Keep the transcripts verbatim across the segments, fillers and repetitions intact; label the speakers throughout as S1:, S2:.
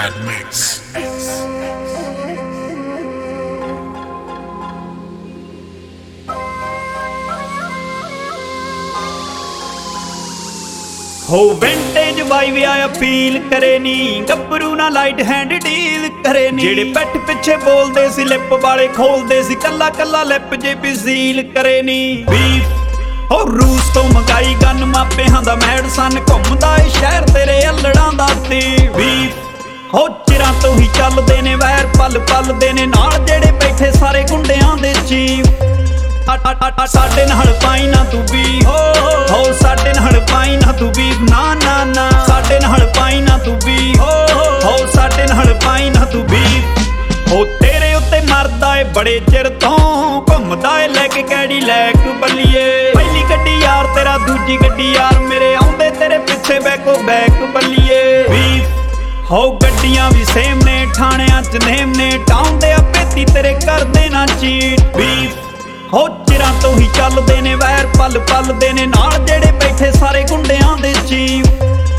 S1: Mad Mix.
S2: हो vintage vibe आया feel करे नी गब्बरू ना लाइट हैंड डील करे नी जेड़े पैठ पिछे बोलदे सी लिप वाले खोलदे सी कल्ला कल्ला लिप जे भी सील करे नी बीफ हो रूस तो मंगाई गन मापियां दा मैडसन घुमदा ए शहर तेरे अल्लड़ां दा ती बीफ हो चिरां तो ही चलदे ने वैर पल पल दे ने नाल जेड़े बैठे सारे गुंडियां दे चीफ साडे नाल पाई ना तू भी हो हो साडे नाल पाई ना तू भी ना ना ना साडे नाल पाई ना तू भी हो हो साडे नाल पाई ना तू भी हो तेरे उत्ते मरदा ए बड़े चिर तो घुमदा ए लैके कैडी लैक बल्लीए पहली गड्डी यार तेरा दूजी गड्डी यार मेरे आउंदे तेरे पिछे बैको बैक बल्लीए हो गड्डियां भी सेम ने ठाणियां च नेम ने टाउन दे पेती तेरे करदे ना चीट बीफ हो चिरां तो ही चलदे ने वैर पल पल दे ने नाल जेड़े बैठे सारे गुंडियां दे चीफ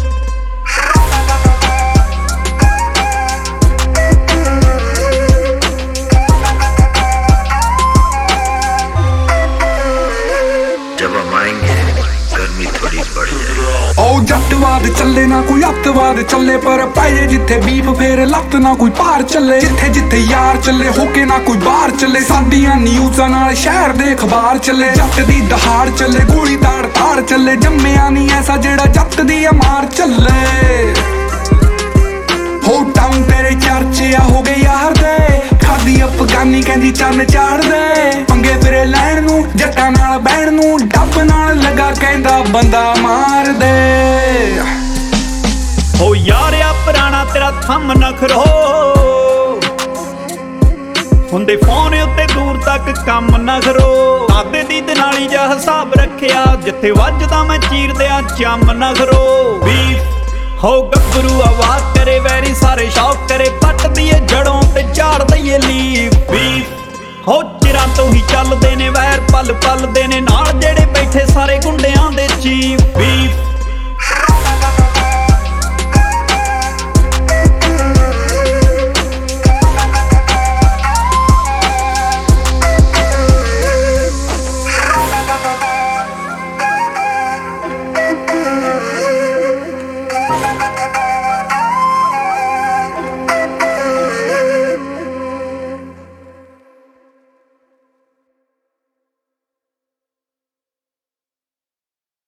S3: जब हम आएंगे गर्मी थोड़ी बढ़ जाएगी।
S4: ओ जट्टवाद चले ना कोई अत्तवाद चले पर पाए जिथे बीफ फेर लत ना कोई पार चले जिथे जिथे यार चले होके ना कोई बाहर चले साडियां न्यूज़ां नाल शहर दे अखबार चले जट दी दहाड़ चले गोली ताड़ ताड़ चले जम्मिया नहीं ऐसा जेड़ा जट दी मार चले हो टाउन तेरे चर्चे हो गए यार दे खादी अफगानी कहंदी चन्न चाड़ दे पंगे फिरे लैण नू जट्टां नाल बैण नू डब नाल लगा कहंदा बंदा मार दे
S2: हो यारिया पुराना तेरा थम नखरो हुंदे फोन उत्ते दूर तक कम नखरो आदे दी दनाली जा हिसाब रखिया जिथे वजदा मैं चीर दिया चम नखरो बीफ हो गब्बरू आवाज करे वैरी सारे शौक करे पट दिए जड़ों ते झाड़ दईए लीफ बीफ हो चिरां तो ही चलदे ने वैर पल पल दे ने नाल जेड़े बैठे सारे गुंडियां दे चीफ बीफ